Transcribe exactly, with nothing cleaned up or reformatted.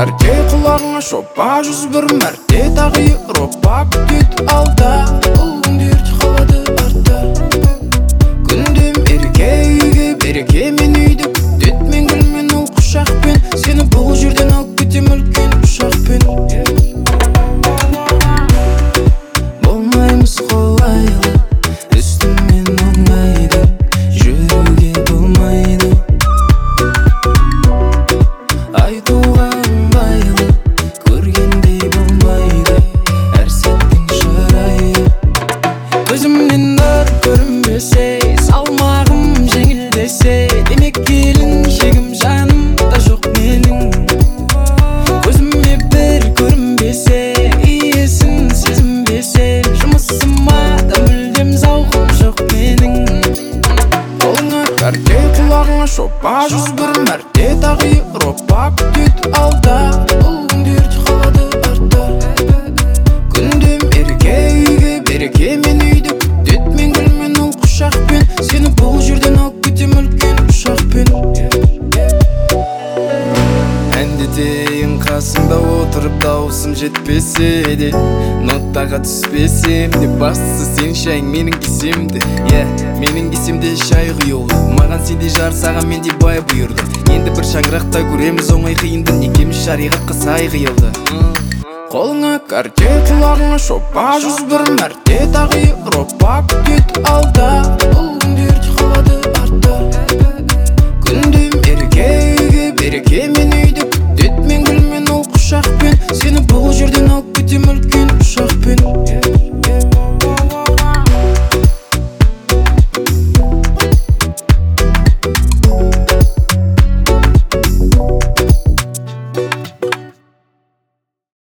карте құлағыңа шопа жүз бір мәрте тағы Европа күтет алда. Бұл күндер қалады артта. Күндем ерке үйге береке, мен үйді күтет мен гүлмен ол құшақпен. Сені бұл жерден алып кетем үлкен ұшақпен. Болмаймыз қолайлы, үстіммен оңайды, жүруге болмайды. Айтуға ыңғайлы, көргендей болмайды, әр сәттің шырайы. Көзімнен нұр көрінбесе, салмағым жеңілдесе, демек келін шегім жанымда жоқ менің. Көзіме бір көрінбесе, иесін сезінбесе, жұмысыма да мүлдем зауқым жоқ менің. Қолыңа карте, құлағыңа шопа жүз бір мәрте тағы Европа күтет алда. Бұл күндер қалады артта. Күндем ерке үйге береке, мен үйді күтет мен гүлмен ол құшақпен. Сені бұл жерден алып кетем үлкен ұшақпен. Әндетейін қасымда отырып, дауысым жетпесе де, ноттаға түспесем де, бастысы сен шайың менің кесемді. Е, менің кесемде шай құйылды, маған сендей жар, саған мендей бай бұйырды. Енді бір шаңырақта көреміз оңай қиынды, некеміз шариғатқа сай қиылды. Қолыңа карте, құлағыңа шопа жүз бір мәрте тағы Европа күтет алда. Бұл күндер қалады артта. Күндем ерке үйге береке, мен үйді күтет мен гүлмен ол құшақпен. Сені